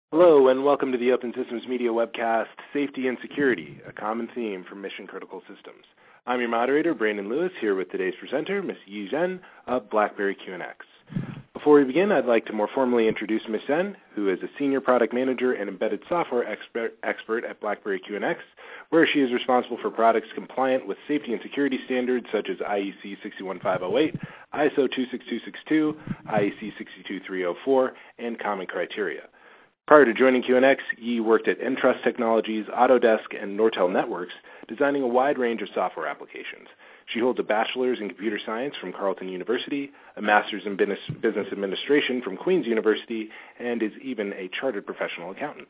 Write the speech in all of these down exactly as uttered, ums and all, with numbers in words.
Hello and welcome to the Open Systems Media webcast, Safety and Security, a common theme for mission critical systems. I'm your moderator, Brandon Lewis, here with today's presenter, Miz Yi Zhen of BlackBerry Q N X. Before we begin, I'd like to more formally introduce Miz Zhen, who is a Senior Product Manager and Embedded Software expert, expert at BlackBerry Q N X, where she is responsible for products compliant with safety and security standards such as I E C six one five zero eight, I S O two six two six two, I E C six two three zero four, and Common Criteria. Prior to joining Q N X, Yi worked at Entrust Technologies, Autodesk, and Nortel Networks, designing a wide range of software applications. She holds a bachelor's in computer science from Carleton University, a master's in business administration from Queen's University, and is even a chartered professional accountant.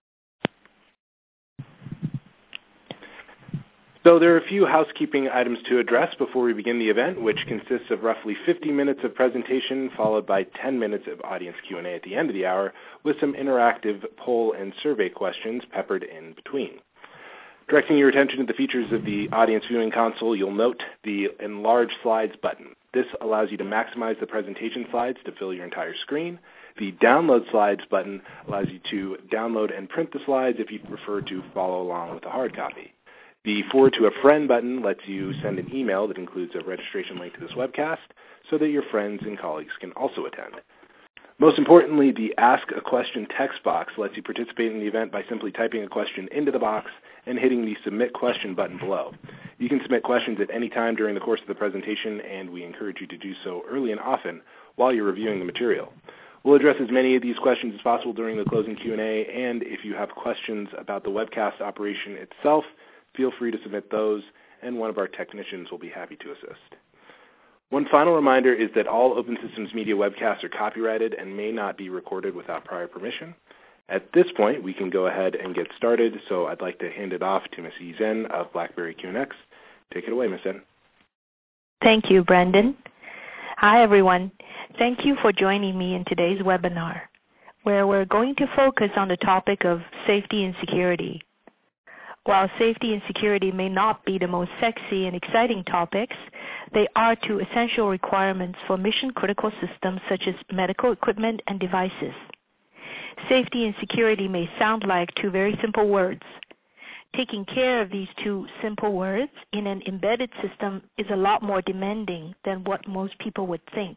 So there are a few housekeeping items to address before we begin the event, which consists of roughly fifty minutes of presentation followed by ten minutes of audience Q and A at the end of the hour, with some interactive poll and survey questions peppered in between. Directing your attention to the features of the audience viewing console, you'll note the Enlarge Slides button. This allows you to maximize the presentation slides to fill your entire screen. The Download Slides button allows you to download and print the slides if you prefer to follow along with a hard copy. The Forward to a Friend button lets you send an email that includes a registration link to this webcast so that your friends and colleagues can also attend. Most importantly, the Ask a Question text box lets you participate in the event by simply typing a question into the box and hitting the Submit Question button below. You can submit questions at any time during the course of the presentation, and we encourage you to do so early and often while you're reviewing the material. We'll address as many of these questions as possible during the closing Q and A, and if you have questions about the webcast operation itself, feel free to submit those, and one of our technicians will be happy to assist. One final reminder is that all Open Systems Media webcasts are copyrighted and may not be recorded without prior permission. At this point, we can go ahead and get started, so I'd like to hand it off to Miz Yi Zhen of BlackBerry Q N X. Take it away, Miz Zhen. Thank you, Brandon. Hi, everyone. Thank you for joining me in today's webinar, where we're going to focus on the topic of safety and security. While safety and security may not be the most sexy and exciting topics, they are two essential requirements for mission-critical systems such as medical equipment and devices. Safety and security may sound like two very simple words. Taking care of these two simple words in an embedded system is a lot more demanding than what most people would think.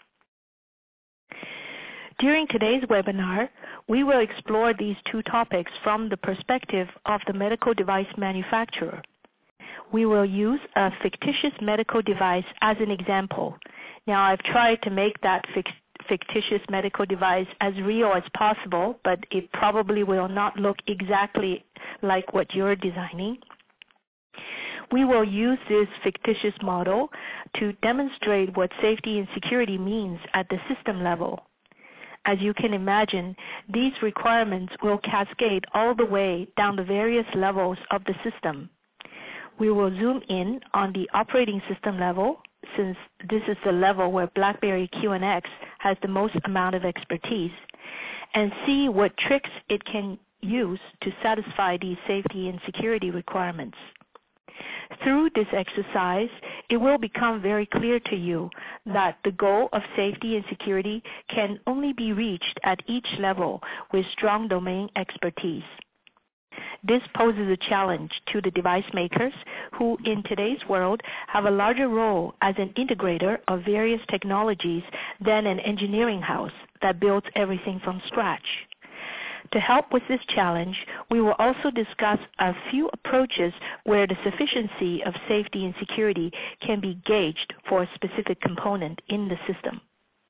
During today's webinar, we will explore these two topics from the perspective of the medical device manufacturer. We will use a fictitious medical device as an example. Now, I've tried to make that fictitious medical device as real as possible, but it probably will not look exactly like what you're designing. We will use this fictitious model to demonstrate what safety and security means at the system level. As you can imagine, these requirements will cascade all the way down the various levels of the system. We will zoom in on the operating system level, since this is the level where BlackBerry Q N X has the most amount of expertise, and see what tricks it can use to satisfy these safety and security requirements. Through this exercise, it will become very clear to you that the goal of safety and security can only be reached at each level with strong domain expertise. This poses a challenge to the device makers who, in today's world, have a larger role as an integrator of various technologies than an engineering house that builds everything from scratch. To help with this challenge, we will also discuss a few approaches where the sufficiency of safety and security can be gauged for a specific component in the system.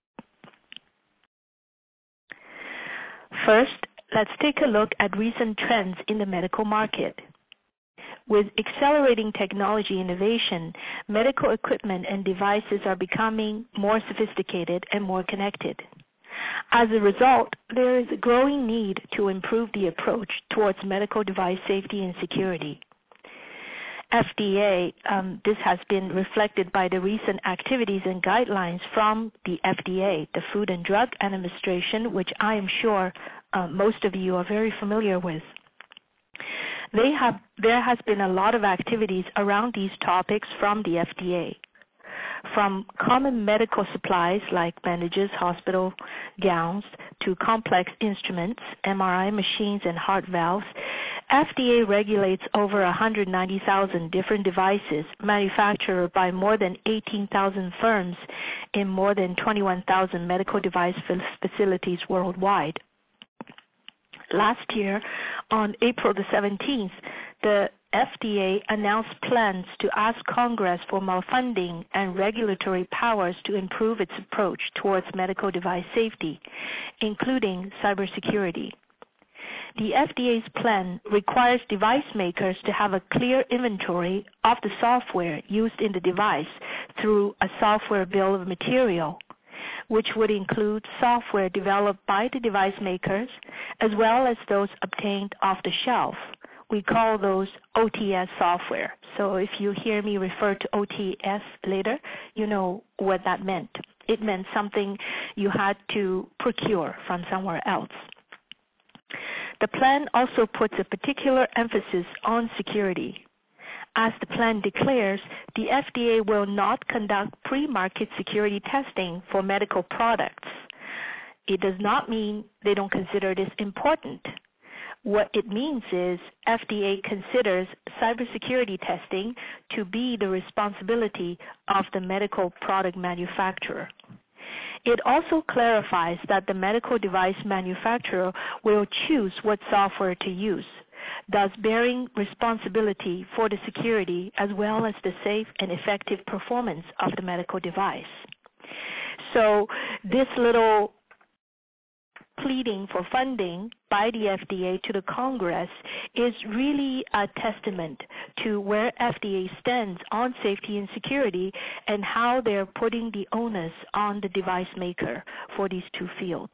First, let's take a look at recent trends in the medical market. With accelerating technology innovation, medical equipment and devices are becoming more sophisticated and more connected. As a result, there is a growing need to improve the approach towards medical device safety and security. F D A, um, this has been reflected by the recent activities and guidelines from the F D A, the Food and Drug Administration, which I am sure uh, most of you are very familiar with. They have, there has been a lot of activities around these topics from the F D A. from common medical supplies like bandages, hospital gowns, to complex instruments, M R I machines, and heart valves, F D A regulates over one hundred ninety thousand different devices manufactured by more than eighteen thousand firms in more than twenty-one thousand medical device facilities worldwide. Last year, on April the seventeenth, the F D A announced plans to ask Congress for more funding and regulatory powers to improve its approach towards medical device safety, including cybersecurity. The F D A's plan requires device makers to have a clear inventory of the software used in the device through a software bill of material, which would include software developed by the device makers as well as those obtained off the shelf. We call those O T S software. So if you hear me refer to O T S later, you know what that meant. It meant something you had to procure from somewhere else. The plan also puts a particular emphasis on security. As the plan declares, the F D A will not conduct pre-market security testing for medical products. It does not mean they don't consider this important. What it means is F D A considers cybersecurity testing to be the responsibility of the medical product manufacturer. It also clarifies that the medical device manufacturer will choose what software to use, thus bearing responsibility for the security as well as the safe and effective performance of the medical device. So this little pleading for funding by the F D A to the Congress is really a testament to where F D A stands on safety and security and how they're putting the onus on the device maker for these two fields.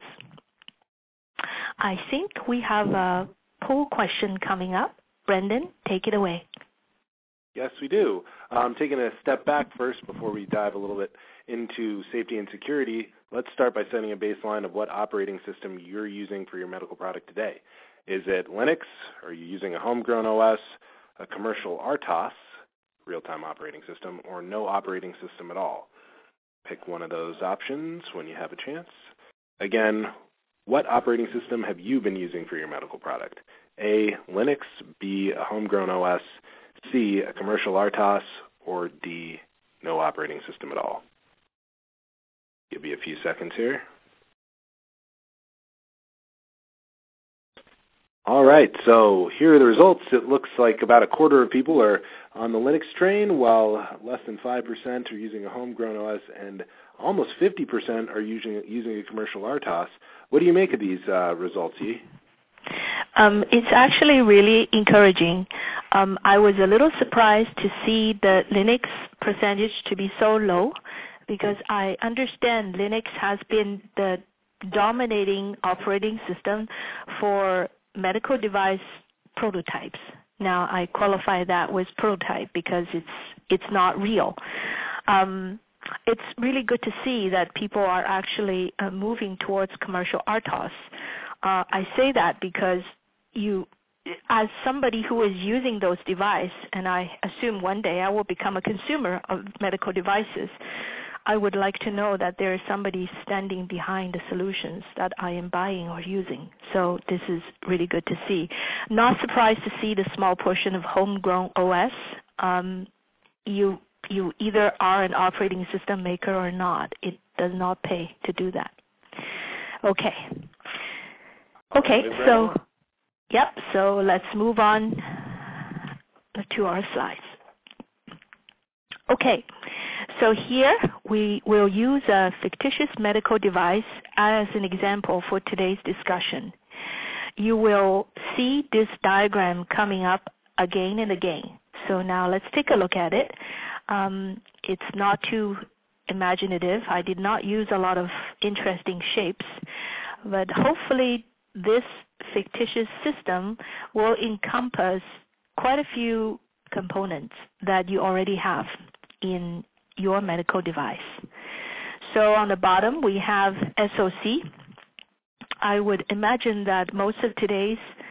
I think we have a poll question coming up. Brendan, take it away. Yes, we do. Um, taking a step back first before we dive a little bit into safety and security, let's start by setting a baseline of what operating system you're using for your medical product today. Is it Linux? Are you using a homegrown O S, a commercial R T O S, real-time operating system, or no operating system at all? Pick one of those options when you have a chance. Again, what operating system have you been using for your medical product? A, Linux, B, a homegrown O S, C, a commercial R T O S, or D, no operating system at all? Give you a few seconds here. All right, so here are the results. It looks like about a quarter of people are on the Linux train, while less than five percent are using a homegrown O S, and almost fifty percent are using, using a commercial R T O S. What do you make of these uh, results, Yi? Um, it's actually really encouraging. Um, I was a little surprised to see the Linux percentage to be so low, because I understand Linux has been the dominating operating system for medical device prototypes. Now, I qualify that with prototype because it's it's not real. Um, it's really good to see that people are actually uh, moving towards commercial R T O S. Uh, I say that because you, as somebody who is using those devices, and I assume one day I will become a consumer of medical devices, I would like to know that there is somebody standing behind the solutions that I am buying or using. So this is really good to see. Not surprised to see the small portion of homegrown O S. Um, you you either are an operating system maker or not. It does not pay to do that. Okay. Okay, so, yep, so let's move on to our slides. Okay, so here we will use a fictitious medical device as an example for today's discussion. You will see this diagram coming up again and again. So now let's take a look at it. Um, it's not too imaginative. I did not use a lot of interesting shapes, but hopefully this fictitious system will encompass quite a few components that you already have in your medical device. So on the bottom we have S O C. I would imagine that most of today's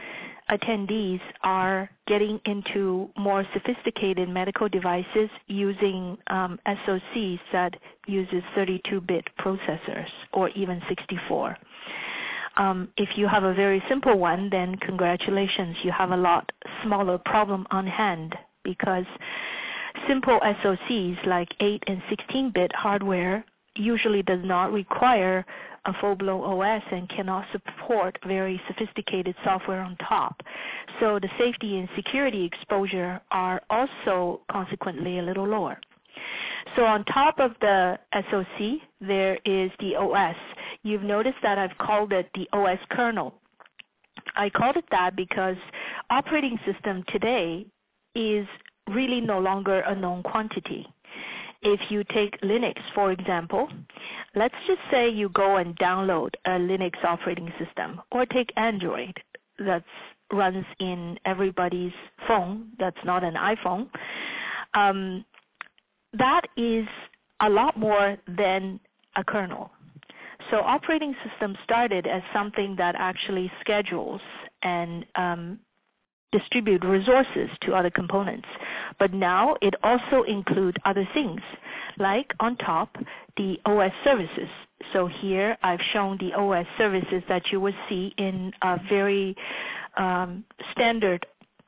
attendees are getting into more sophisticated medical devices using um, S O Cs that uses thirty-two bit processors or even sixty-four. Um, if you have a very simple one, then congratulations, you have a lot smaller problem on hand, because simple S O Cs like eight and sixteen bit hardware usually does not require a full-blown O S and cannot support very sophisticated software on top. So the safety and security exposure are also consequently a little lower. So on top of the S O C, there is the O S. You've noticed that I've called it the O S kernel. I called it that because operating system today is really no longer a known quantity. If you take Linux, for example, let's just say you go and download a Linux operating system, or take Android that runs in everybody's phone that's not an iPhone. Um, that is a lot more than a kernel. So operating system started as something that actually schedules and um, distribute resources to other components. But now it also includes other things, like on top, the O S services. So here I've shown the O S services that you would see in a very um, standard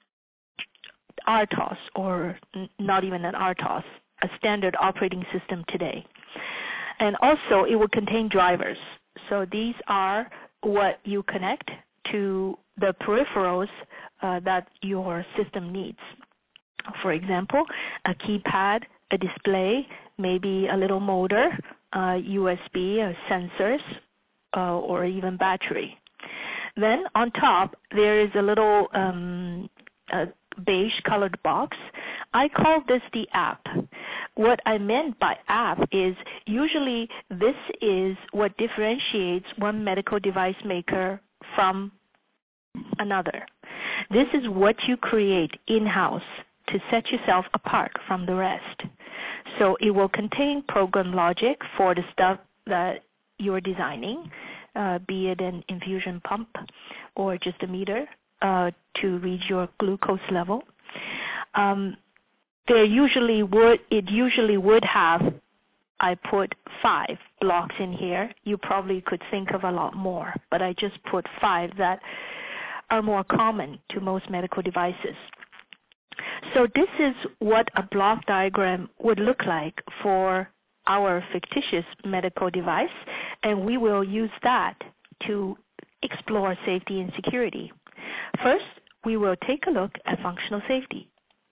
R T O S, or n- not even an R T O S, a standard operating system today. And also it will contain drivers. So these are what you connect to the peripherals uh, that your system needs. For example, a keypad, a display, maybe a little motor, uh, U S B, uh, sensors, uh, or even battery. Then on top, there is a little um, uh, beige colored box. I call this the app. What I meant by app is usually this is what differentiates one medical device maker from another. This is what you create in-house to set yourself apart from the rest. So it will contain program logic for the stuff that you're designing, uh, be it an infusion pump or just a meter uh, to read your glucose level. Um, there usually would, it usually would have, I put five blocks in here. You probably could think of a lot more, but I just put five that are more common to most medical devices. So this is what a block diagram would look like for our fictitious medical device, and we will use that to explore safety and security. First, we will take a look at functional safety.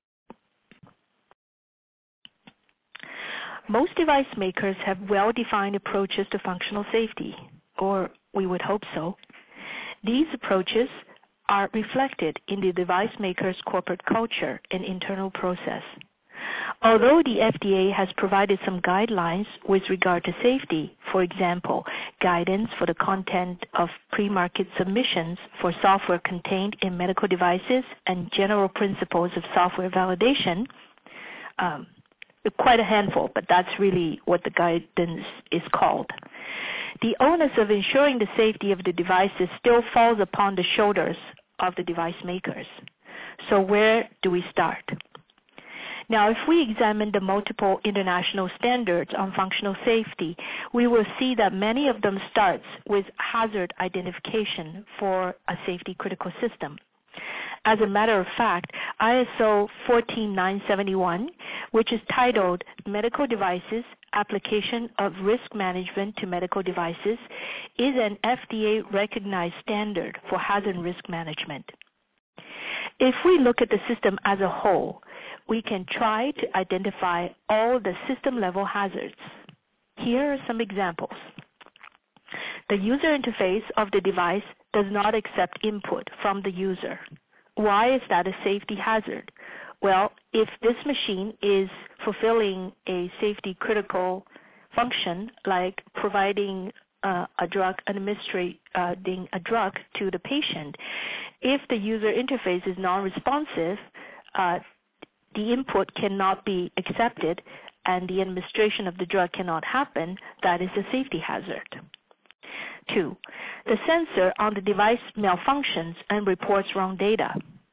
Most device makers have well-defined approaches to functional safety, or we would hope so. These approaches are reflected in the device maker's corporate culture and internal process. Although the F D A has provided some guidelines with regard to safety, for example, guidance for the content of pre-market submissions for software contained in medical devices and general principles of software validation, um, quite a handful, but that's really what the guidance is called. The onus of ensuring the safety of the devices still falls upon the shoulders of the device makers. So where do we start? Now, if we examine the multiple international standards on functional safety, we will see that many of them start with hazard identification for a safety critical system. As a matter of fact, I S O fourteen nine seventy-one, which is titled Medical Devices, Application of Risk Management to Medical Devices, is an F D A-recognized standard for hazard risk management. If we look at the system as a whole, we can try to identify all the system-level hazards. Here are some examples. The user interface of the device does not accept input from the user. Why is that a safety hazard? Well, if this machine is fulfilling a safety critical function like providing uh, a drug, administrating uh, a drug to the patient, if the user interface is non-responsive, uh, the input cannot be accepted and the administration of the drug cannot happen, that is a safety hazard. Two, the sensor on the device malfunctions and reports wrong data.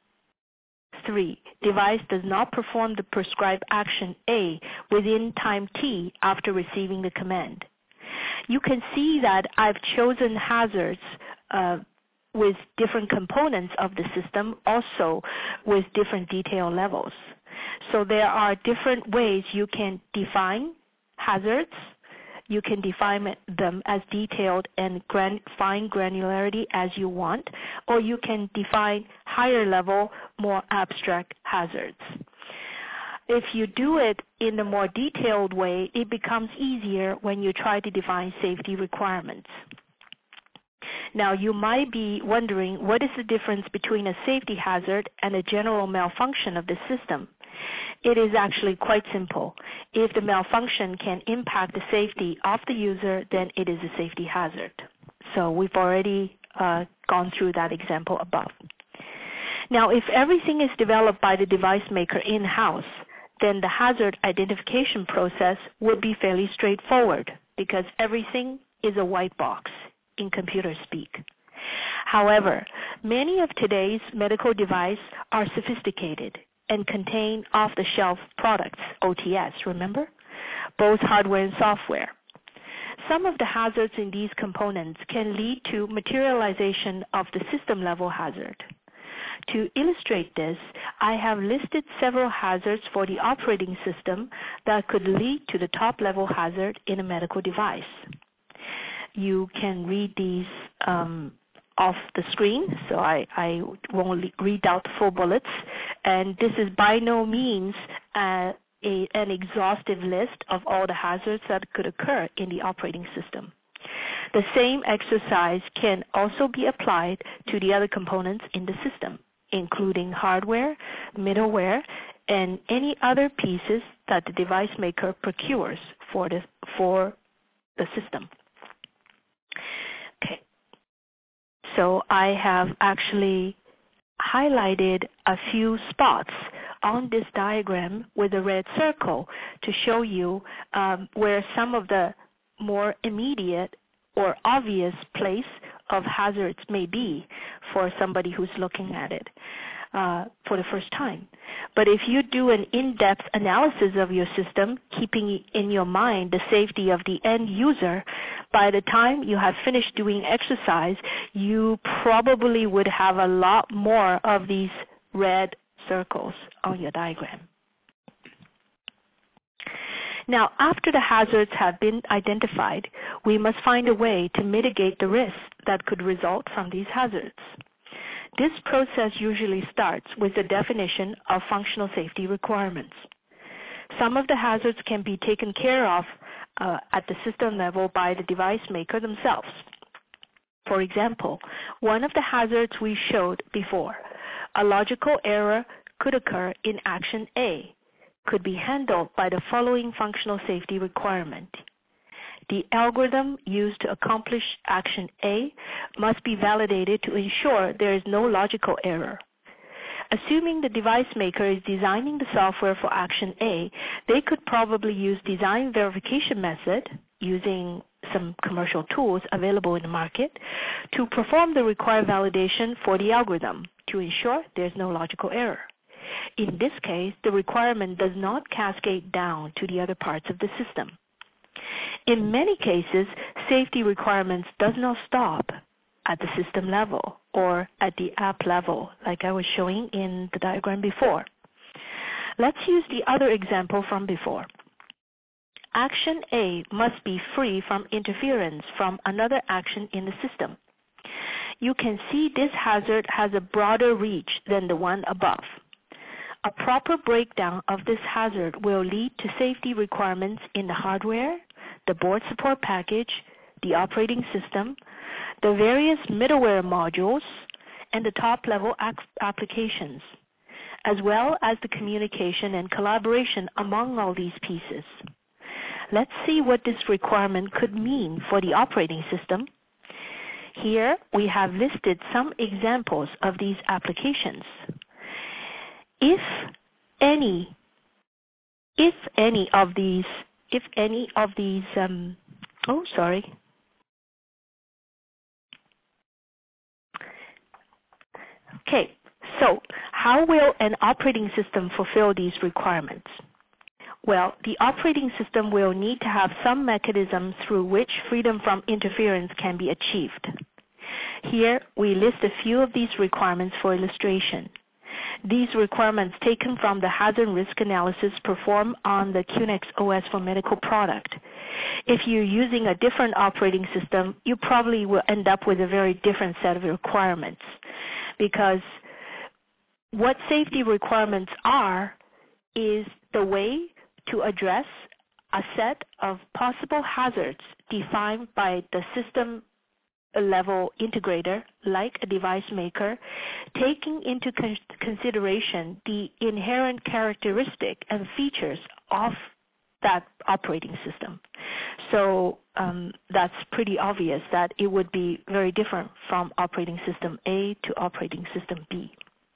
Three, device does not perform the prescribed action A within time T after receiving the command. You can see that I've chosen hazards uh, with different components of the system, also with different detail levels. So there are different ways you can define hazards. You can define them as detailed and gran fine granularity as you want, or you can define higher level, more abstract hazards. If you do it in a more detailed way, it becomes easier when you try to define safety requirements. Now, you might be wondering, what is the difference between a safety hazard and a general malfunction of the system? It is actually quite simple. If the malfunction can impact the safety of the user, then it is a safety hazard. So we've already uh, gone through that example above. Now, if everything is developed by the device maker in-house, then the hazard identification process would be fairly straightforward because everything is a white box in computer speak. However, many of today's medical devices are sophisticated and contain off-the-shelf products, O T S, remember? Both hardware and software. Some of the hazards in these components can lead to materialization of the system-level hazard. To illustrate this, I have listed several hazards for the operating system that could lead to the top-level hazard in a medical device. You can read these um, off the screen, so I, I won't read out the full bullets. And this is by no means uh, a, an exhaustive list of all the hazards that could occur in the operating system. The same exercise can also be applied to the other components in the system, including hardware, middleware, and any other pieces that the device maker procures for the, for the system. Okay, so I have actually highlighted a few spots on this diagram with a red circle to show you um, where some of the more immediate or obvious place of hazards may be for somebody who's looking at it uh, for the first time. But if you do an in-depth analysis of your system, keeping in your mind the safety of the end user, by the time you have finished doing exercise, you probably would have a lot more of these red circles on your diagram. Now, after the hazards have been identified, we must find a way to mitigate the risks that could result from these hazards. This process usually starts with the definition of functional safety requirements. Some of the hazards can be taken care of uh, at the system level by the device maker themselves. For example, one of the hazards we showed before, a logical error could occur in action A, could be handled by the following functional safety requirement. The algorithm used to accomplish action A must be validated to ensure there is no logical error. Assuming the device maker is designing the software for action A, they could probably use design verification method using some commercial tools available in the market to perform the required validation for the algorithm to ensure there's no logical error. In this case, the requirement does not cascade down to the other parts of the system. In many cases, safety requirements does not stop at the system level or at the app level, like I was showing in the diagram before. Let's use the other example from before. Action A must be free from interference from another action in the system. You can see this hazard has a broader reach than the one above. A proper breakdown of this hazard will lead to safety requirements in the hardware, the board support package, the operating system, the various middleware modules, and the top-level applications, as well as the communication and collaboration among all these pieces. Let's see what this requirement could mean for the operating system. Here we have listed some examples of these applications. If any, if any of these, if any of these, um, oh, sorry, Okay, so how will an operating system fulfill these requirements? Well, the operating system will need to have some mechanism through which freedom from interference can be achieved. Here, we list a few of these requirements for illustration. These requirements taken from the hazard risk analysis performed on the Q NEX O S for medical product. If you're using a different operating system, you probably will end up with a very different set of requirements, because what safety requirements are is the way to address a set of possible hazards defined by the system level integrator, like a device maker, taking into con consideration the inherent characteristic and features of that operating system. So um, that's pretty obvious that it would be very different from operating system A to operating system B.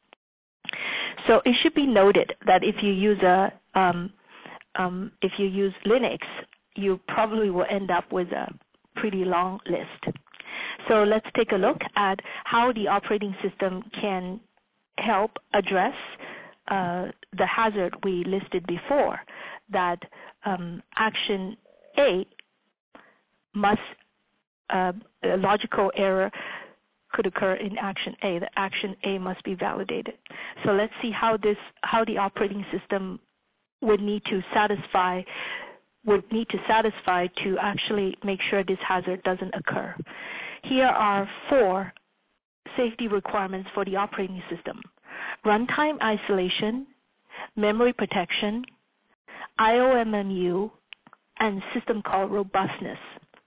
So it should be noted that if you use a um, um, if you use Linux, you probably will end up with a pretty long list. So let's take a look at how the operating system can help address uh, the hazard we listed before, that um, action A must, uh, a logical error could occur in action A. The action A must be validated. So let's see how this, how the operating system would need to satisfy would need to satisfy to actually make sure this hazard doesn't occur. Here are four safety requirements for the operating system: runtime isolation, memory protection, I O M M U, and system call robustness.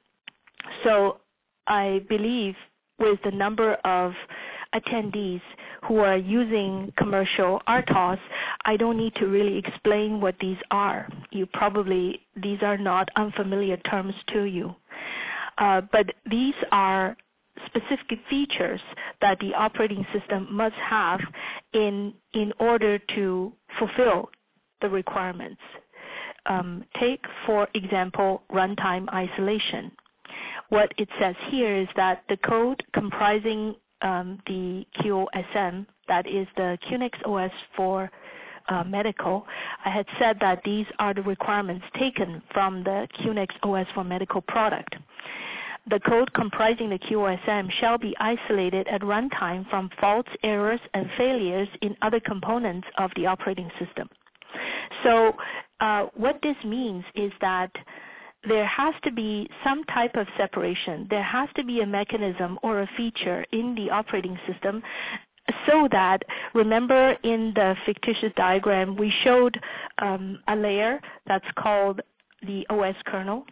So I believe with the number of attendees who are using commercial R T O S, I don't need to really explain what these are. You probably, these are not unfamiliar terms to you. Uh, but these are specific features that the operating system must have in, in order to fulfill the requirements. Um, take, for example, runtime isolation. What it says here is that the code comprising um, the Q O S M, that is the Q NEX O S for uh, medical, I had said that these are the requirements taken from the Q NEX O S for medical product. The code comprising the Q O S M shall be isolated at runtime from faults, errors, and failures in other components of the operating system. So uh, what this means is that there has to be some type of separation. There has to be a mechanism or a feature in the operating system so that, remember in the fictitious diagram, we showed um, a layer that's called the O S kernel.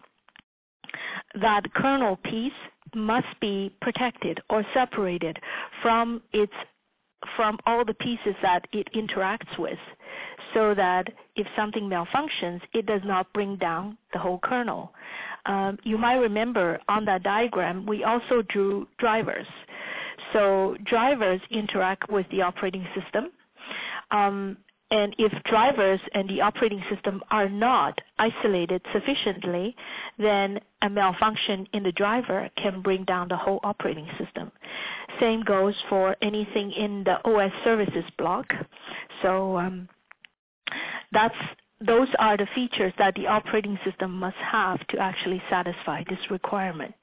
That kernel piece must be protected or separated from its from all the pieces that it interacts with, so that if something malfunctions, it does not bring down the whole kernel. Um, you might remember on that diagram, we also drew drivers. So drivers interact with the operating system. Um, And if drivers and the operating system are not isolated sufficiently, then a malfunction in the driver can bring down the whole operating system. Same goes for anything in the O S services block. So um, that's, those are the features that the operating system must have to actually satisfy this requirement.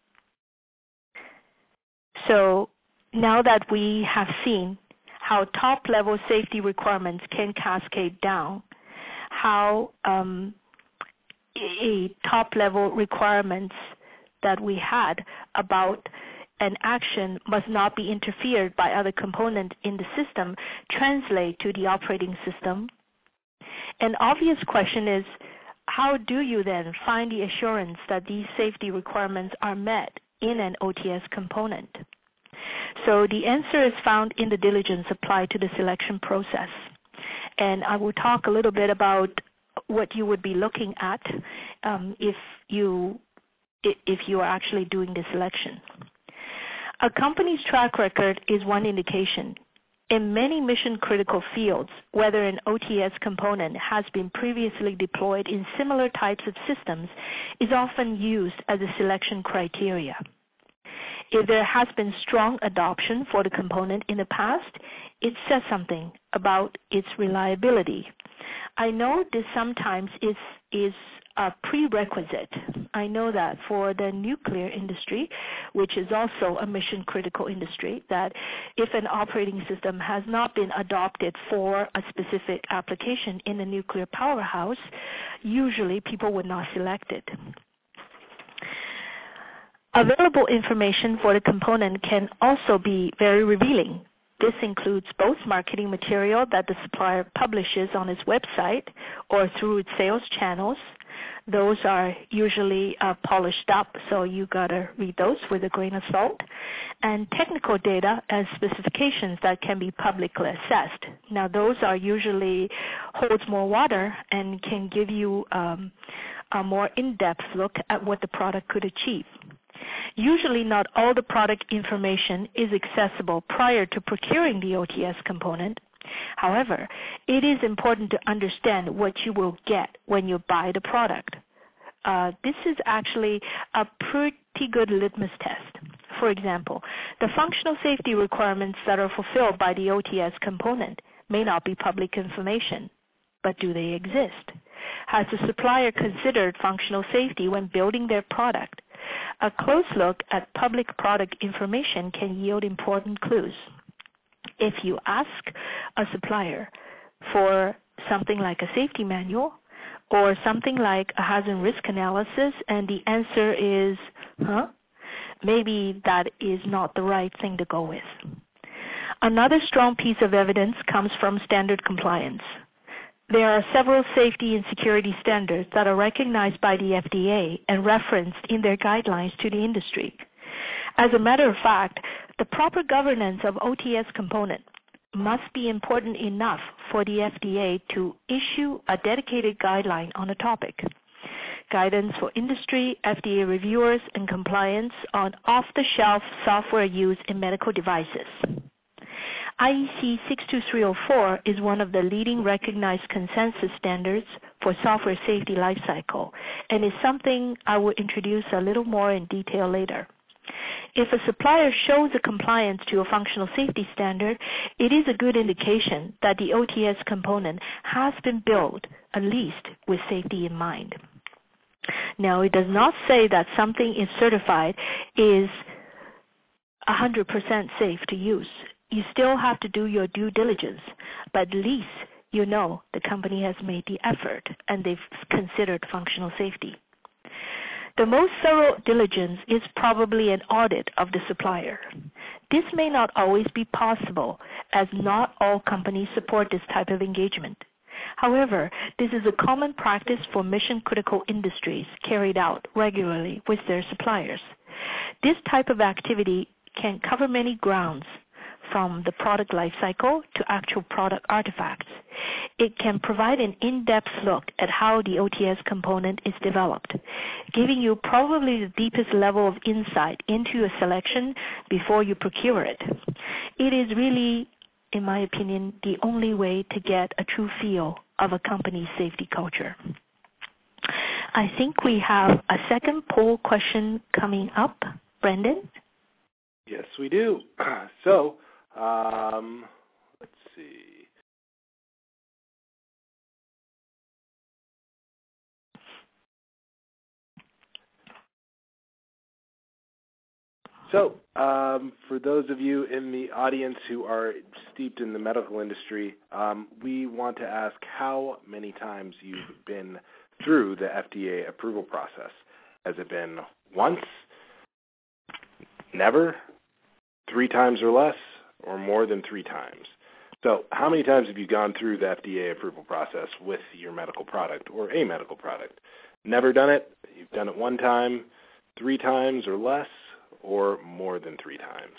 So now that we have seen how top-level safety requirements can cascade down, how um, a top-level requirements that we had about an action must not be interfered by other components in the system translate to the operating system. An obvious question is, how do you then find the assurance that these safety requirements are met in an O T S component? So the answer is found in the diligence applied to the selection process. And I will talk a little bit about what you would be looking at um, if you if you are actually doing the selection. A company's track record is one indication. In many mission-critical fields, whether an O T S component has been previously deployed in similar types of systems is often used as a selection criteria. If there has been strong adoption for the component in the past, it says something about its reliability. I know this sometimes is, is a prerequisite. I know that for the nuclear industry, which is also a mission-critical industry, that if an operating system has not been adopted for a specific application in a nuclear powerhouse, usually people would not select it. Available information for the component can also be very revealing. This includes both marketing material that the supplier publishes on its website or through its sales channels. Those are usually uh, polished up, so you gotta read those with a grain of salt. And technical data and specifications that can be publicly assessed. Now, those are usually holds more water and can give you um, a more in-depth look at what the product could achieve. Usually not all the product information is accessible prior to procuring the O T S component. However, it is important to understand what you will get when you buy the product. Uh, this is actually a pretty good litmus test. For example, the functional safety requirements that are fulfilled by the O T S component may not be public information, but do they exist? Has the supplier considered functional safety when building their product? A close look at public product information can yield important clues. If you ask a supplier for something like a safety manual or something like a hazard risk analysis and the answer is, huh, maybe that is not the right thing to go with. Another strong piece of evidence comes from standard compliance. There are several safety and security standards that are recognized by the F D A and referenced in their guidelines to the industry. As a matter of fact, the proper governance of O T S component must be important enough for the F D A to issue a dedicated guideline on the topic. Guidance for industry, F D A reviewers, and compliance on off-the-shelf software used in medical devices. I E C six two three oh four is one of the leading recognized consensus standards for software safety lifecycle and is something I will introduce a little more in detail later. If a supplier shows a compliance to a functional safety standard, it is a good indication that the O T S component has been built at least with safety in mind. Now, it does not say that something is certified is one hundred percent safe to use. You still have to do your due diligence, but at least you know the company has made the effort and they've considered functional safety. The most thorough diligence is probably an audit of the supplier. This may not always be possible, as not all companies support this type of engagement. However, this is a common practice for mission-critical industries carried out regularly with their suppliers. This type of activity can cover many grounds, from the product lifecycle to actual product artifacts. It can provide an in-depth look at how the O T S component is developed, giving you probably the deepest level of insight into a selection before you procure it. It is really, in my opinion, the only way to get a true feel of a company's safety culture. I think we have a second poll question coming up. Brendan? Yes, we do. So, Um, let's see. So, um, for those of you in the audience who are steeped in the medical industry, um, we want to ask how many times you've been through the F D A approval process. Has it been once, never, three times or less, or more than three times? So how many times have you gone through the F D A approval process with your medical product or a medical product? Never done it? You've done it one time, three times or less, or more than three times?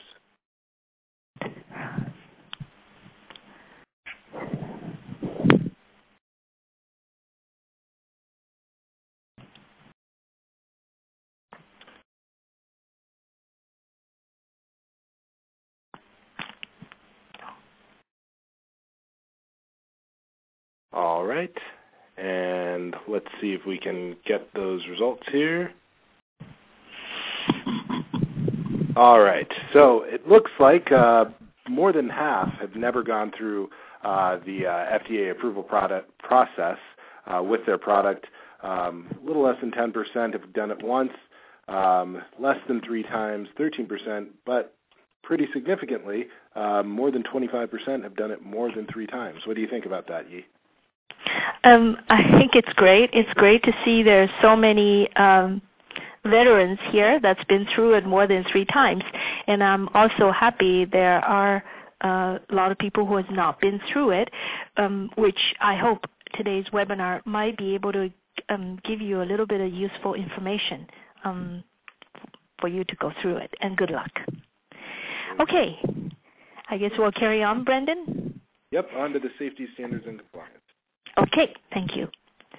All right, and let's see if we can get those results here. All right. So it looks like uh, more than half have never gone through uh, the uh, F D A approval product process uh, with their product. Um, a little less than ten percent have done it once, um, less than three times, thirteen percent, but pretty significantly, uh, more than twenty-five percent have done it more than three times. What do you think about that, Yi? Um, I think it's great. It's great to see there's so many um, veterans here that's been through it more than three times. And I'm also happy there are uh, a lot of people who have not been through it, um, which I hope today's webinar might be able to um, give you a little bit of useful information um, for you to go through it. And good luck. Okay. I guess we'll carry on, Brendan? Yep, on to the safety standards and compliance. Okay, thank you.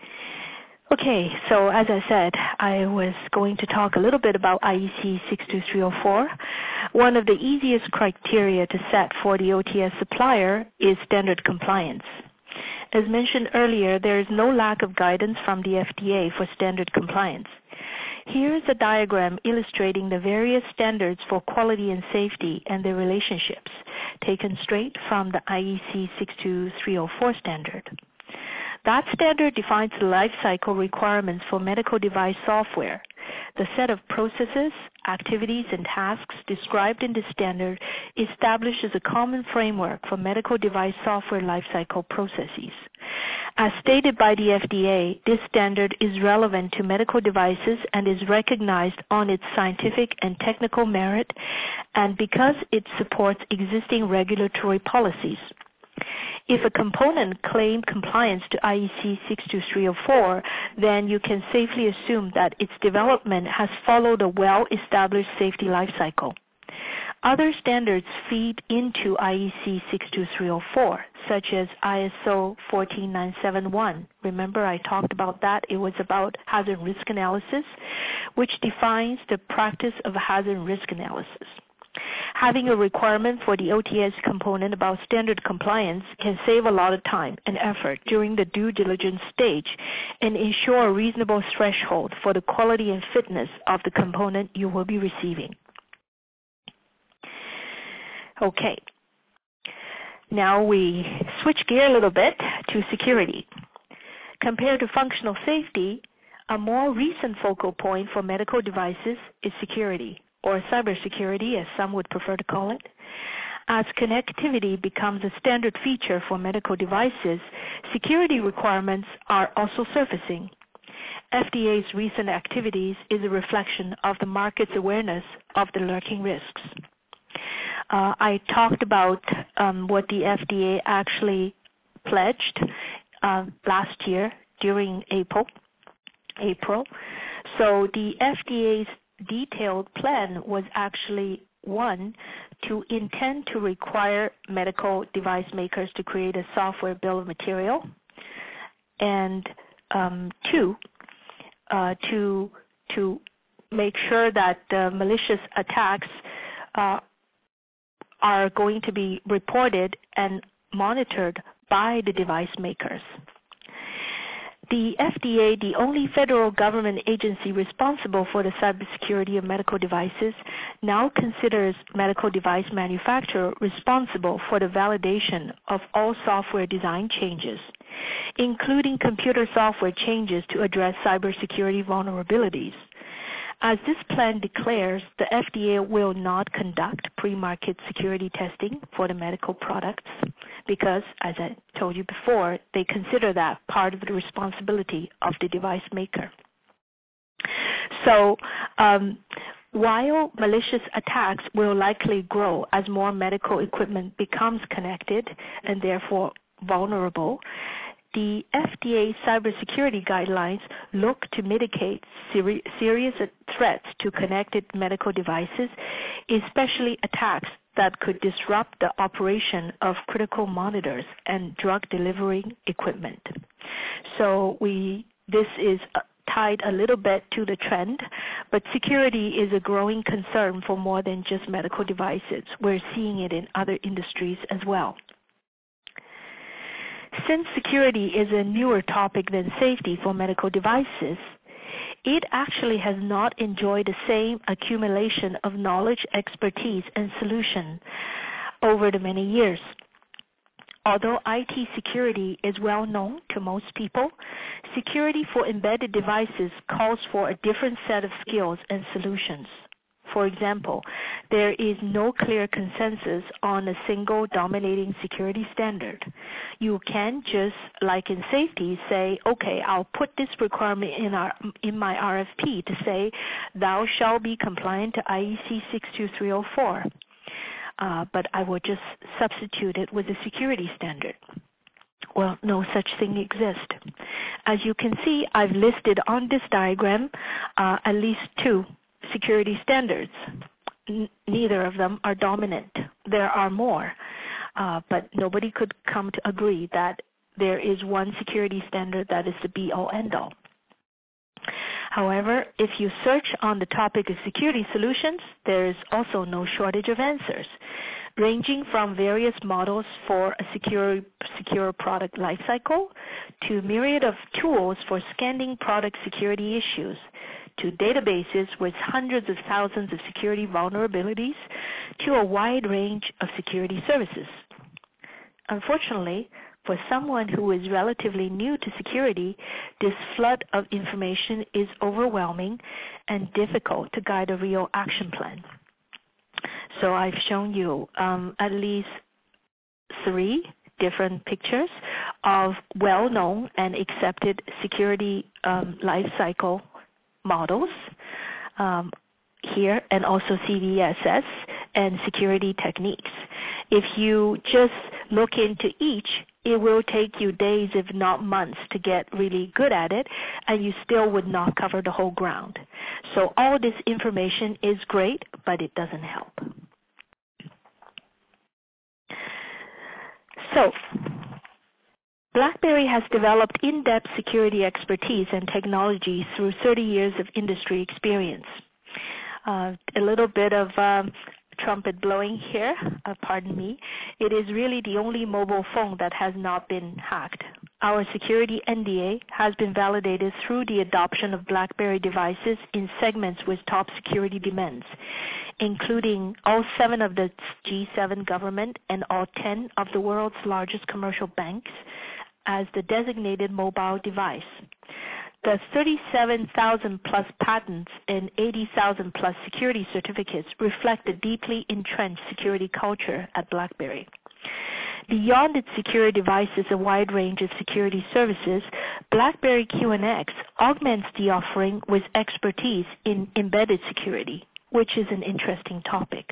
Okay, so as I said, I was going to talk a little bit about I E C six two three oh four. One of the easiest criteria to set for the O T S supplier is standard compliance. As mentioned earlier, there is no lack of guidance from the F D A for standard compliance. Here is a diagram illustrating the various standards for quality and safety and their relationships, taken straight from the I E C six two three oh four standard. That standard defines the life cycle requirements for medical device software. The set of processes, activities, and tasks described in the standard establishes a common framework for medical device software lifecycle processes. As stated by the F D A, this standard is relevant to medical devices and is recognized on its scientific and technical merit, and because it supports existing regulatory policies. If a component claimed compliance to I E C six two three oh four, then you can safely assume that its development has followed a well-established safety lifecycle. Other standards feed into I E C six two three oh four, such as I S O one four nine seven one. Remember I talked about that? It was about hazard risk analysis, which defines the practice of hazard risk analysis. Having a requirement for the O T S component about standard compliance can save a lot of time and effort during the due diligence stage and ensure a reasonable threshold for the quality and fitness of the component you will be receiving. Okay. Now we switch gear a little bit to security. Compared to functional safety, a more recent focal point for medical devices is security, or cybersecurity as some would prefer to call it. As connectivity becomes a standard feature for medical devices, security requirements are also surfacing. F D A's recent activities is a reflection of the market's awareness of the lurking risks. Uh, I talked about um, what the F D A actually pledged uh, last year during April. April. So the F D A's detailed plan was actually, one, to intend to require medical device makers to create a software bill of material, and um, two, uh, to to make sure that uh, malicious attacks uh, are going to be reported and monitored by the device makers. The F D A, the only federal government agency responsible for the cybersecurity of medical devices, now considers medical device manufacturer responsible for the validation of all software design changes, including computer software changes to address cybersecurity vulnerabilities. As this plan declares, the F D A will not conduct pre-market security testing for the medical products because, as I told you before, they consider that part of the responsibility of the device maker. So um, while malicious attacks will likely grow as more medical equipment becomes connected and therefore vulnerable, the F D A cybersecurity guidelines look to mitigate seri- serious threats to connected medical devices, especially attacks that could disrupt the operation of critical monitors and drug delivery equipment. So we, this is tied a little bit to the trend, but security is a growing concern for more than just medical devices. We're seeing it in other industries as well. Since security is a newer topic than safety for medical devices, it actually has not enjoyed the same accumulation of knowledge, expertise, and solution over the many years. Although I T security is well known to most people, security for embedded devices calls for a different set of skills and solutions. For example, there is no clear consensus on a single dominating security standard. You can't just, like in safety, say, okay, I'll put this requirement in, our, in my R F P to say, thou shalt be compliant to I E C six two three oh four. Uh, but I will just substitute it with a security standard. Well, no such thing exists. As you can see, I've listed on this diagram uh, at least two security standards. N- neither of them are dominant. There are more, uh, but nobody could come to agree that there is one security standard that is the be-all, end-all. However, if you search on the topic of security solutions, there is also no shortage of answers, ranging from various models for a secure, secure product lifecycle to myriad of tools for scanning product security issues, to databases with hundreds of thousands of security vulnerabilities, to a wide range of security services. Unfortunately, for someone who is relatively new to security, this flood of information is overwhelming and difficult to guide a real action plan. So I've shown you um, at least three different pictures of well-known and accepted security um, lifecycle models um, here, and also C V S S and security techniques. If you just look into each, it will take you days, if not months, to get really good at it, and you still would not cover the whole ground. So all this information is great, but it doesn't help. So BlackBerry has developed in-depth security expertise and technology through thirty years of industry experience. Uh, a little bit of um, trumpet blowing here, uh, pardon me. It is really the only mobile phone that has not been hacked. Our security N D A has been validated through the adoption of BlackBerry devices in segments with top security demands, including all seven of the G seven government and all ten of the world's largest commercial banks as the designated mobile device. The thirty-seven thousand plus patents and eighty thousand plus security certificates reflect a deeply entrenched security culture at BlackBerry. Beyond its secure devices a wide range of security services, BlackBerry Q N X augments the offering with expertise in embedded security, which is an interesting topic.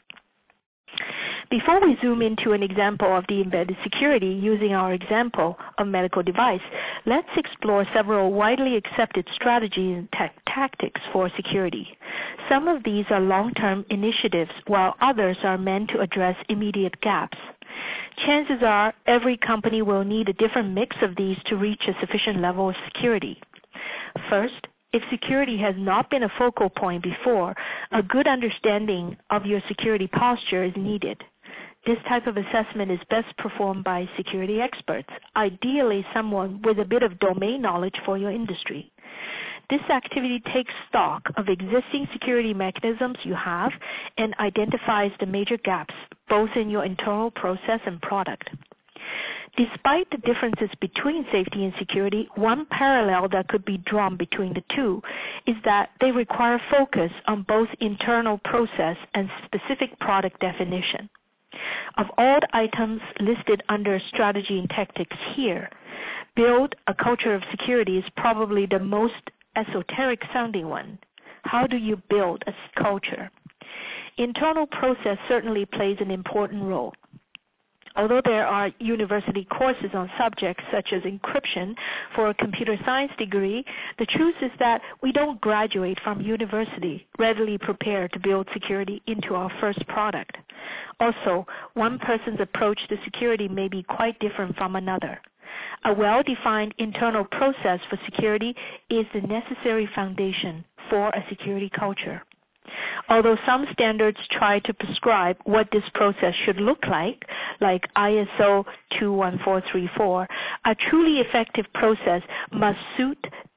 Before we zoom into an example of the embedded security using our example of medical device, let's explore several widely accepted strategies and ta- tactics for security. Some of these are long-term initiatives, while others are meant to address immediate gaps. Chances are every company will need a different mix of these to reach a sufficient level of security. First, if security has not been a focal point before, a good understanding of your security posture is needed. This type of assessment is best performed by security experts, ideally someone with a bit of domain knowledge for your industry. This activity takes stock of existing security mechanisms you have and identifies the major gaps, both in your internal process and product. Despite the differences between safety and security, one parallel that could be drawn between the two is that they require focus on both internal process and specific product definition. Of all the items listed under strategy and tactics here, build a culture of security is probably the most esoteric sounding one. How do you build a culture? Internal process certainly plays an important role. Although there are university courses on subjects such as encryption for a computer science degree, the truth is that we don't graduate from university readily prepared to build security into our first product. Also, one person's approach to security may be quite different from another. A well-defined internal process for security is the necessary foundation for a security culture. Although some standards try to prescribe what this process should look like, like I S O two one four three four, a truly effective process must suit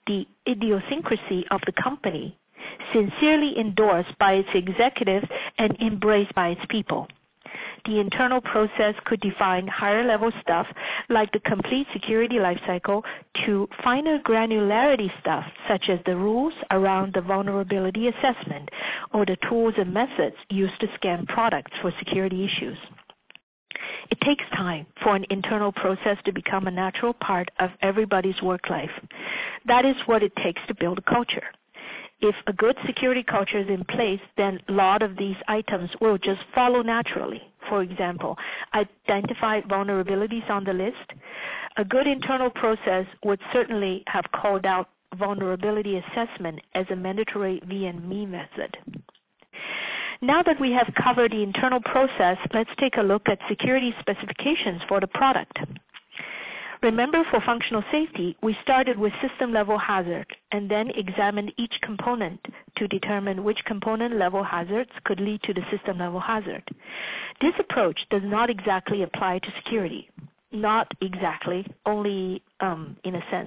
the idiosyncrasy of the company, sincerely endorsed by its executives and embraced by its people. The internal process could define higher-level stuff like the complete security lifecycle to finer granularity stuff such as the rules around the vulnerability assessment or the tools and methods used to scan products for security issues. It takes time for an internal process to become a natural part of everybody's work life. That is what it takes to build a culture. If a good security culture is in place, then a lot of these items will just follow naturally. For example, identify vulnerabilities on the list. A good internal process would certainly have called out vulnerability assessment as a mandatory V and M E method. Now that we have covered the internal process, let's take a look at security specifications for the product. Remember, for functional safety, we started with system-level hazard and then examined each component to determine which component-level hazards could lead to the system-level hazard. This approach does not exactly apply to security. Not exactly, only um, in a sense.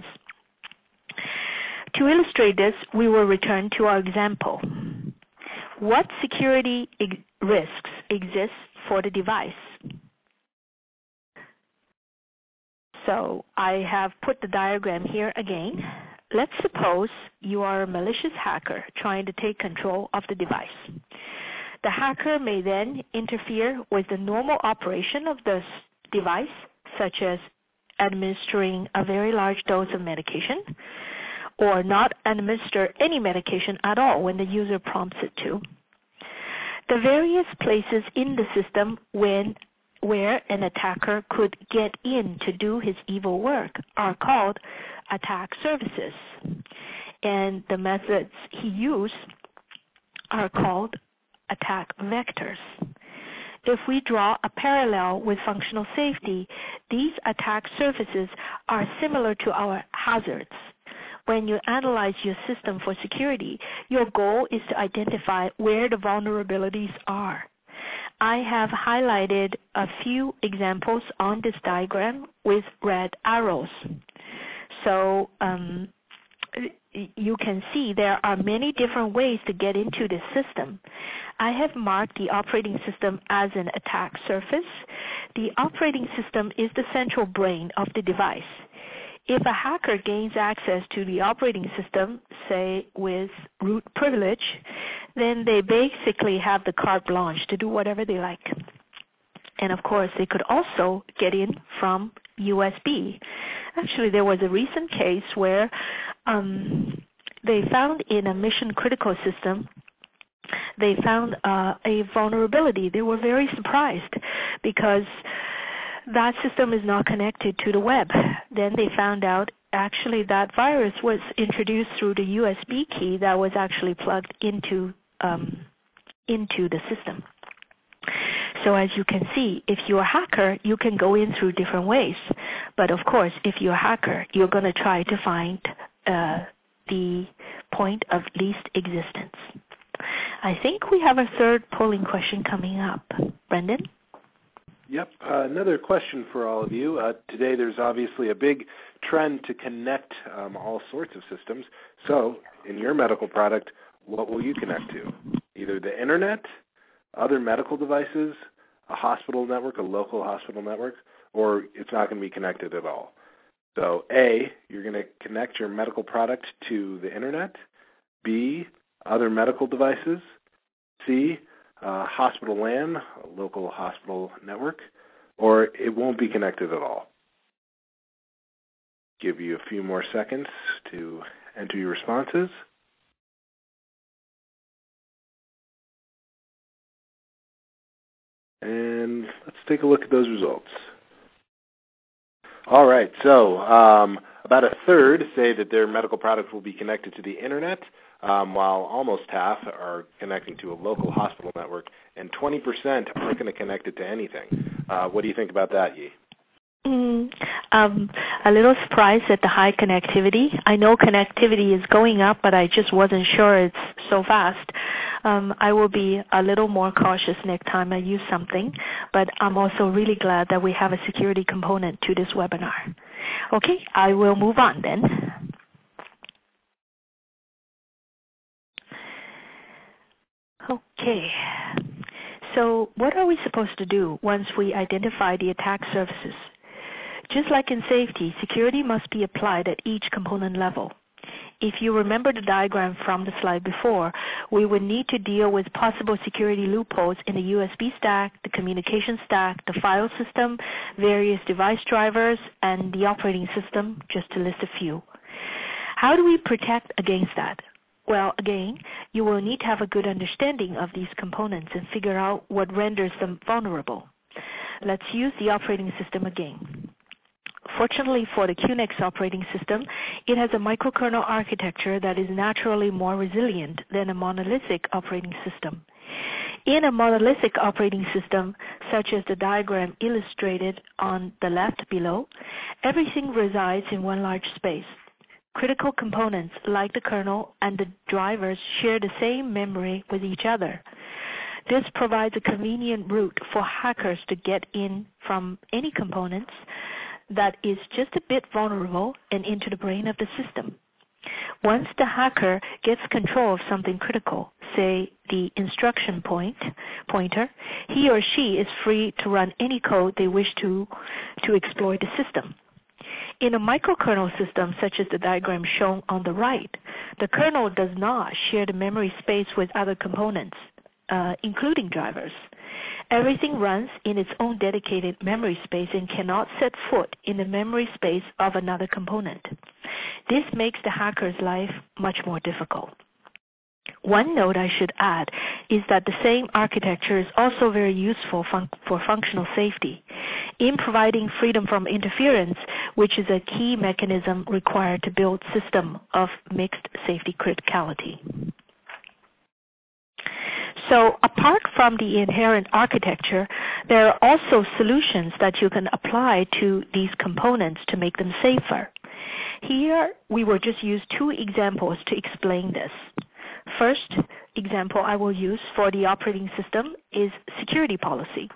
To illustrate this, we will return to our example. What security ex- risks exist for the device? So I have put the diagram here again. Let's suppose you are a malicious hacker trying to take control of the device. The hacker may then interfere with the normal operation of the device, such as administering a very large dose of medication, or not administer any medication at all when the user prompts it to. The various places in the system when where an attacker could get in to do his evil work are called attack surfaces, and the methods he used are called attack vectors. If we draw a parallel with functional safety, these attack surfaces are similar to our hazards. When you analyze your system for security, your goal is to identify where the vulnerabilities are. I have highlighted a few examples on this diagram with red arrows. So um, you can see there are many different ways to get into the system. I have marked the operating system as an attack surface. The operating system is the central brain of the device. If a hacker gains access to the operating system, say with root privilege, then they basically have the carte blanche to do whatever they like. And of course, they could also get in from U S B. Actually, there was a recent case where um, they found in a mission-critical system, they found uh, a vulnerability. They were very surprised because that system is not connected to the web. Then they found out actually that virus was introduced through the U S B key that was actually plugged into um, into the system. So as you can see, if you're a hacker, you can go in through different ways. But of course, if you're a hacker, you're going to try to find uh, the point of least existence. I think we have a third polling question coming up. Brendan? Yep. Uh, another question for all of you. Uh, today there's obviously a big trend to connect um, all sorts of systems. So in your medical product, what will you connect to? Either the internet, other medical devices, a hospital network, a local hospital network, or it's not going to be connected at all. So A, you're going to connect your medical product to the internet. B, other medical devices. C, Uh, hospital LAN, a local hospital network, or it won't be connected at all. Give you a few more seconds to enter your responses. And let's take a look at those results. All right, so um, about a third say that their medical product will be connected to the internet, um, while almost half are connecting to a local hospital network, and twenty percent aren't going to connect it to anything. Uh, what do you think about that, Yi? Mm, um, a little surprised at the high connectivity. I know connectivity is going up, but I just wasn't sure it's so fast. Um, I will be a little more cautious next time I use something, but I'm also really glad that we have a security component to this webinar. Okay, I will move on then. Okay. So what are we supposed to do once we identify the attack surfaces? Just like in safety, security must be applied at each component level. If you remember the diagram from the slide before, we would need to deal with possible security loopholes in the U S B stack, the communication stack, the file system, various device drivers, and the operating system, just to list a few. How do we protect against that? Well, again, you will need to have a good understanding of these components and figure out what renders them vulnerable. Let's use the operating system again. Fortunately for the QNX operating system, it has a microkernel architecture that is naturally more resilient than a monolithic operating system. In a monolithic operating system, such as the diagram illustrated on the left below, everything resides in one large space. Critical components like the kernel and the drivers share the same memory with each other. This provides a convenient route for hackers to get in from any components that is just a bit vulnerable and into the brain of the system. Once the hacker gets control of something critical, say the instruction point, pointer, he or she is free to run any code they wish to to exploit the system. In a microkernel system, such as the diagram shown on the right, the kernel does not share the memory space with other components, uh, including drivers. Everything runs in its own dedicated memory space and cannot set foot in the memory space of another component. This makes the hacker's life much more difficult. One note I should add is that the same architecture is also very useful fun- for functional safety in providing freedom from interference, which is a key mechanism required to build a system of mixed safety criticality. So apart from the inherent architecture, there are also solutions that you can apply to these components to make them safer. Here, we will just use two examples to explain this. First example I will use for the operating system is security policy.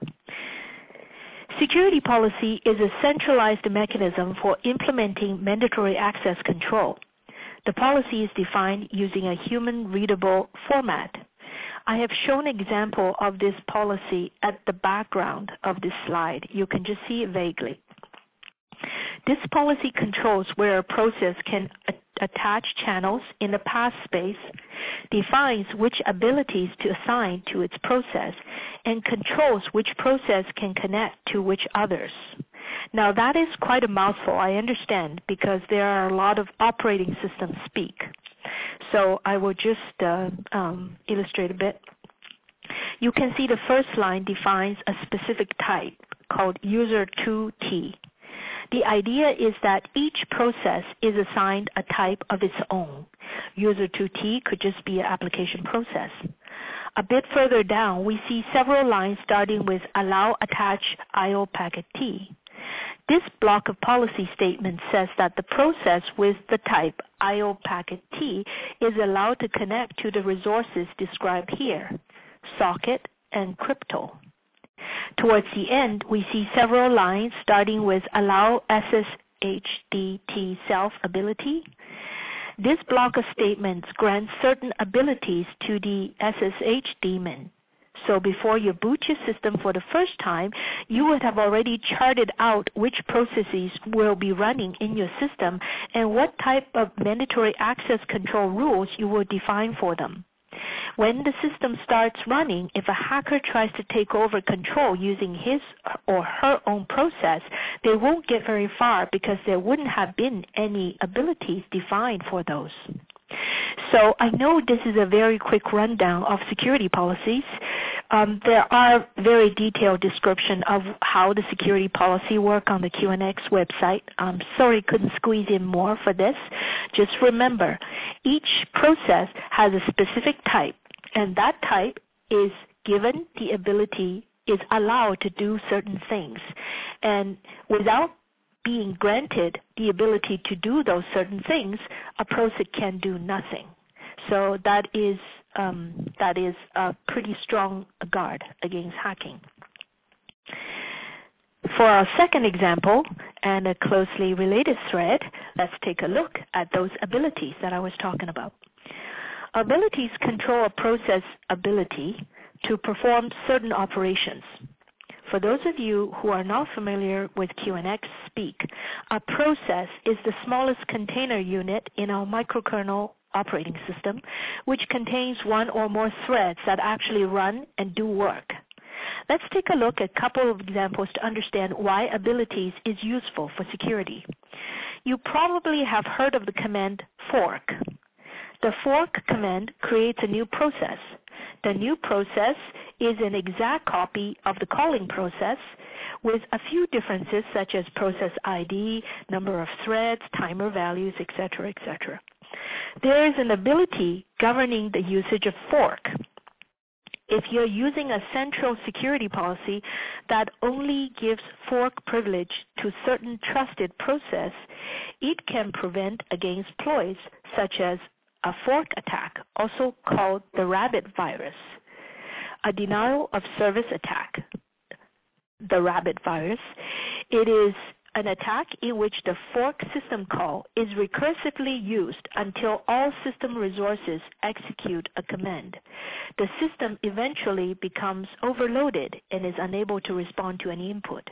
Security policy is a centralized mechanism for implementing mandatory access control. The policy is defined using a human-readable format. I have shown an example of this policy at the background of this slide. You can just see it vaguely. This policy controls where a process can attach channels in the path space, defines which abilities to assign to its process, and controls which process can connect to which others. Now that is quite a mouthful, I understand, because there are a lot of operating system speak. So I will just uh, um, illustrate a bit. You can see the first line defines a specific type called user two T. The idea is that each process is assigned a type of its own. User two T could just be an application process. A bit further down, we see several lines starting with allow attach I O packet T. This block of policy statement says that the process with the type I O packet T is allowed to connect to the resources described here, socket and crypto. Towards the end, we see several lines starting with allow S S H D T self ability. This block of statements grants certain abilities to the S S H daemon. So before you boot your system for the first time, you would have already charted out which processes will be running in your system and what type of mandatory access control rules you will define for them. When the system starts running, if a hacker tries to take over control using his or her own process, they won't get very far because there wouldn't have been any abilities defined for those. So I know this is a very quick rundown of security policies. Um, there are very detailed description of how the security policy work on the Q N X website. I'm sorry couldn't squeeze in more for this. Just remember, each process has a specific type, and that type is given the ability, is allowed to do certain things. And without being granted the ability to do those certain things, a process can do nothing. So that is um, that is a pretty strong guard against hacking. For our second example, and a closely related thread, let's take a look at those abilities that I was talking about. Abilities control a process ability to perform certain operations. For those of you who are not familiar with Q N X speak, a process is the smallest container unit in our microkernel operating system, which contains one or more threads that actually run and do work. Let's take a look at a couple of examples to understand why abilities is useful for security. You probably have heard of the command fork. The fork command creates a new process. The new process is an exact copy of the calling process with a few differences such as process I D, number of threads, timer values, et cetera, et cetera. There is an ability governing the usage of fork. If you're using a central security policy that only gives fork privilege to certain trusted process, it can prevent against ploys such as a fork attack, also called the rabbit virus, a denial of service attack, the rabbit virus. It is an attack in which the fork system call is recursively used until all system resources execute a command. The system eventually becomes overloaded and is unable to respond to any input.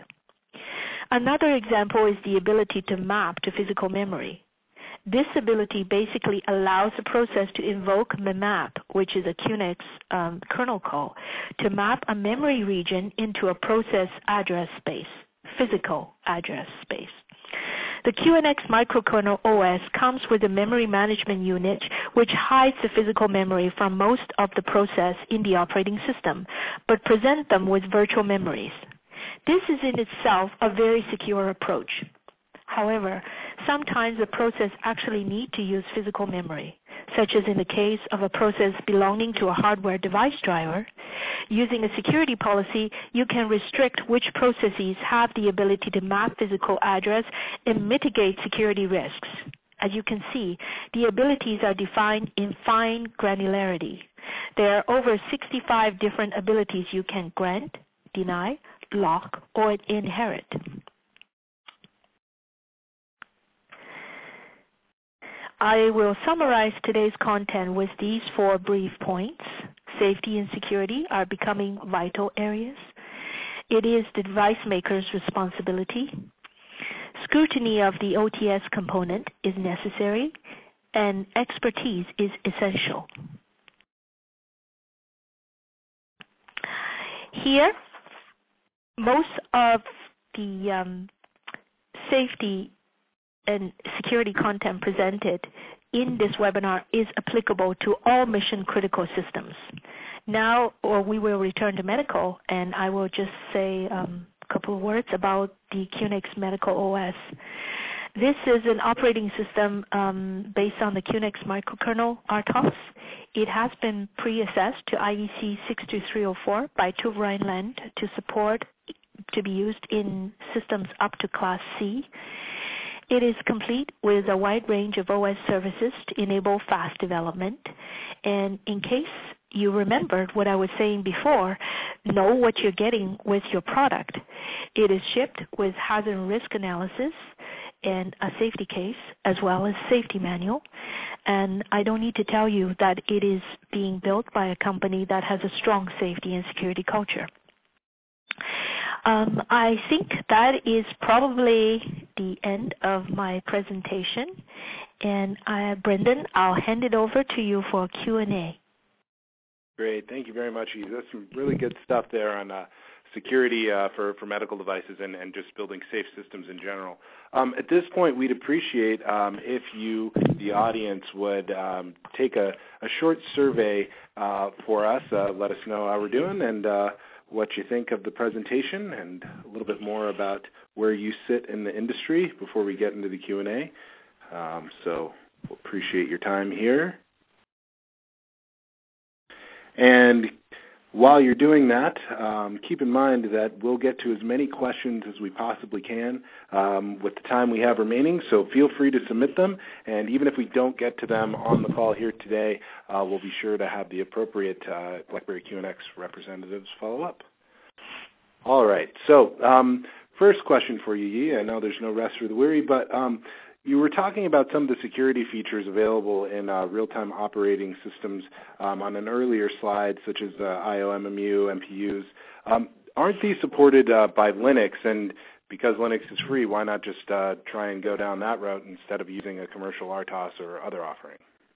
Another example is the ability to map to physical memory. This ability basically allows the process to invoke memap, which is a Q N X um, kernel call, to map a memory region into a process address space, physical address space. The Q N X microkernel O S comes with a memory management unit which hides the physical memory from most of the process in the operating system, but presents them with virtual memories. This is in itself a very secure approach. However, sometimes the process actually need to use physical memory, such as in the case of a process belonging to a hardware device driver. Using a security policy, you can restrict which processes have the ability to map physical address and mitigate security risks. As you can see, the abilities are defined in fine granularity. There are over sixty-five different abilities you can grant, deny, lock, or inherit. I will summarize today's content with these four brief points. Safety and security are becoming vital areas. It is the device maker's responsibility. Scrutiny of the O T S component is necessary, and expertise is essential. Here, most of the um, safety and security content presented in this webinar is applicable to all mission-critical systems. Now, or we will return to medical, and I will just say um, a couple of words about the Q N X Medical O S. This is an operating system um, based on the Q N X microkernel R T O S. It has been pre-assessed to I E C six two three zero four by Tuve Rheinland to support to be used in systems up to Class C. It is complete with a wide range of O S services to enable fast development. And in case you remembered what I was saying before, know what you're getting with your product. It is shipped with hazard and risk analysis and a safety case as well as safety manual. And I don't need to tell you that it is being built by a company that has a strong safety and security culture. Um, I think that is probably the end of my presentation. And uh, Brendan, I'll hand it over to you for a Q and A. Great. Thank you very much, Eve. That's some really good stuff there on uh, security uh, for, for medical devices and, and just building safe systems in general. Um, at this point, we'd appreciate um, if you, the audience, would um, take a, a short survey uh, for us. Uh, let us know how we're doing and uh, what you think of the presentation and a little bit more about where you sit in the industry before we get into the Q and A. Um, so we'll appreciate your time here. And while you're doing that, um, keep in mind that we'll get to as many questions as we possibly can um, with the time we have remaining, so feel free to submit them. And even if we don't get to them on the call here today, uh, we'll be sure to have the appropriate uh, BlackBerry Q N X representatives follow up. All right, so um, first question for you, Yi. I know there's no rest for the weary, but um, you were talking about some of the security features available in uh, real-time operating systems um, on an earlier slide, such as uh, I O M M U, M P Us. Um, aren't these supported uh, by Linux? And because Linux is free, why not just uh, try and go down that route instead of using a commercial R T O S or other offering?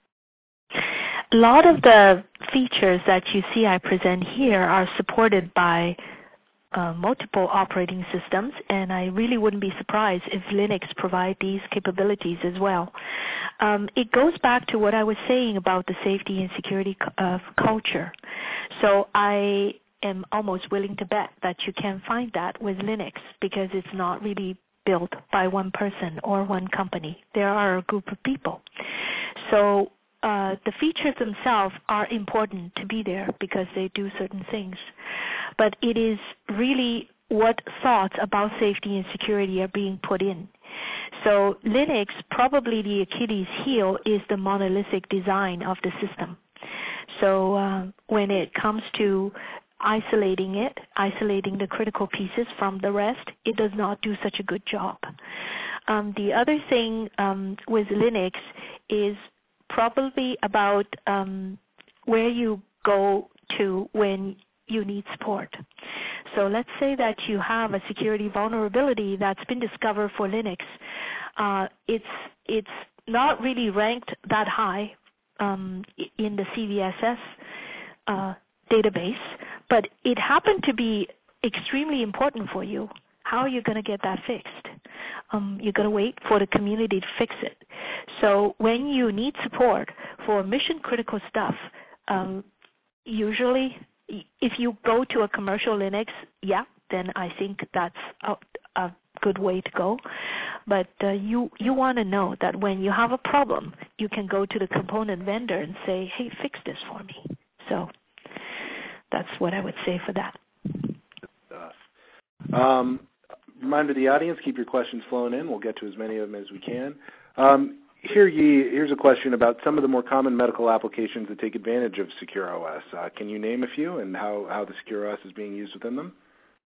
A lot of the features that you see I present here are supported by uh, multiple operating systems, and I really wouldn't be surprised if Linux provide these capabilities as well. Um, it goes back to what I was saying about the safety and security uh, culture. So I am almost willing to bet that you can find that with Linux because it's not really built by one person or one company. There are a group of people. So Uh, the features themselves are important to be there because they do certain things. But it is really what thoughts about safety and security are being put in. So Linux, probably the Achilles heel is the monolithic design of the system. So uh, when it comes to isolating it, isolating the critical pieces from the rest, it does not do such a good job. Um, the other thing um, with Linux is probably about um, where you go to when you need support. So let's say that you have a security vulnerability that's been discovered for Linux. Uh, it's it's not really ranked that high um, in the C V S S uh, database, but it happened to be extremely important for you. How are you going to get that fixed? Um, you're going to wait for the community to fix it. So when you need support for mission critical stuff, um, usually if you go to a commercial Linux, yeah, then I think that's a, a good way to go. But uh, you, you want to know that when you have a problem, you can go to the component vendor and say, hey, fix this for me. So that's what I would say for that. Um, Reminder to the audience, keep your questions flowing in. We'll get to as many of them as we can. Um, here ye, here's a question about some of the more common medical applications that take advantage of SecureOS. Uh, can you name a few and how, how the SecureOS is being used within them?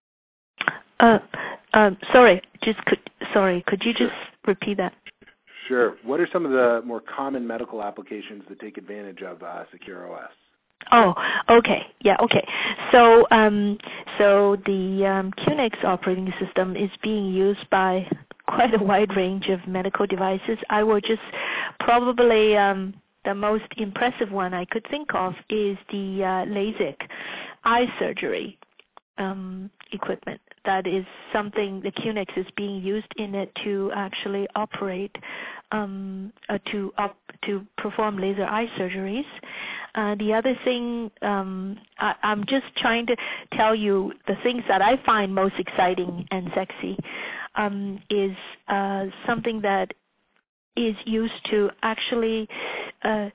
Uh, uh, sorry, just could, sorry, could you Sure. just repeat that? Sure. What are some of the more common medical applications that take advantage of uh, SecureOS? Oh, okay. Yeah, okay. So, um, so the um, QNX operating system is being used by quite a wide range of medical devices. I will just probably um, the most impressive one I could think of is the uh, LASIK eye surgery um, equipment. That is something the QNX is being used in it to actually operate, um, uh, to op to perform laser eye surgeries. Uh, the other thing, um, I, I'm just trying to tell you the things that I find most exciting and sexy, um, is uh, something that is used to actually uh,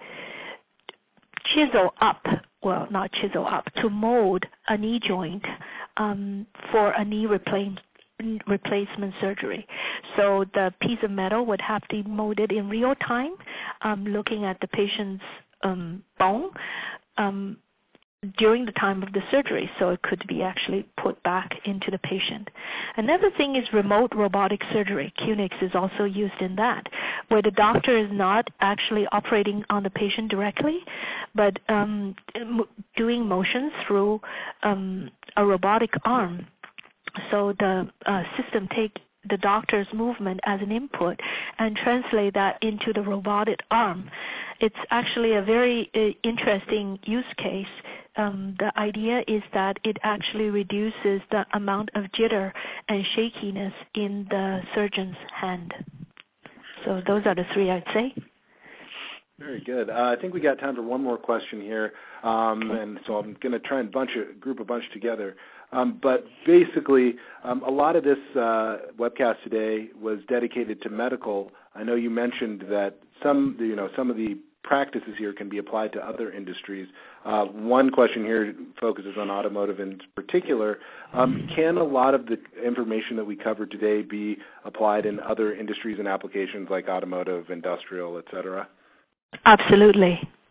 chisel up, well, not chisel up, to mold a knee joint um, for a knee replace, replacement surgery. So the piece of metal would have to be molded in real time, um, looking at the patient's um, bone um, during the time of the surgery, so it could be actually put back into the patient. Another thing is remote robotic surgery. QNX is also used in that, where the doctor is not actually operating on the patient directly, but um, doing motions through um, a robotic arm. So the uh, system take the doctor's movement as an input and translate that into the robotic arm. It's actually a very uh, interesting use case. Um, the idea is that it actually reduces the amount of jitter and shakiness in the surgeon's hand. So those are the three I'd say. Very good. Uh, I think we got time for one more question here, um, okay. and so I'm going to try and bunch a, group a bunch together. Um, but basically, um, a lot of this uh, webcast today was dedicated to medical. I know you mentioned that some, you know, some of the practices here can be applied to other industries. Uh, one question here focuses on automotive in particular. Um, can a lot of the information that we covered today be applied in other industries and applications like automotive, industrial, et cetera? Absolutely.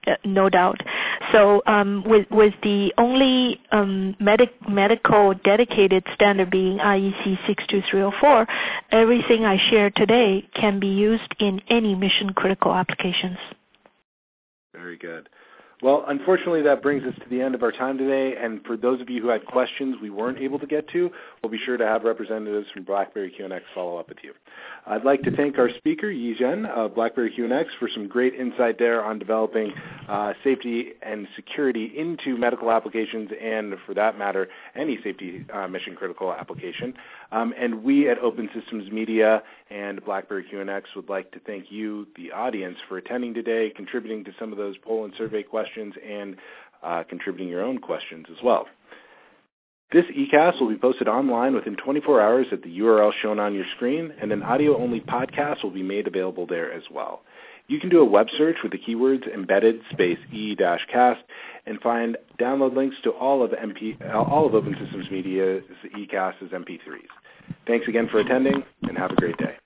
uh, no doubt. So um, with, with the only um, medic, medical dedicated standard being I E C six two three zero four, everything I shared today can be used in any mission-critical applications. Very good. Well, unfortunately, that brings us to the end of our time today, and for those of you who had questions we weren't able to get to, we'll be sure to have representatives from BlackBerry Q N X follow up with you. I'd like to thank our speaker, Yi Zhen of BlackBerry Q N X, for some great insight there on developing uh, safety and security into medical applications and, for that matter, any safety uh, mission-critical application. Um, and we at Open Systems Media and BlackBerry Q N X would like to thank you, the audience, for attending today, contributing to some of those poll and survey questions, and uh, contributing your own questions as well. This E CAST will be posted online within twenty-four hours at the U R L shown on your screen, and an audio-only podcast will be made available there as well. You can do a web search with the keywords embedded space e-cast and find download links to all of M P, all of Open Systems Media's E CAST as M P threes. Thanks again for attending, and have a great day.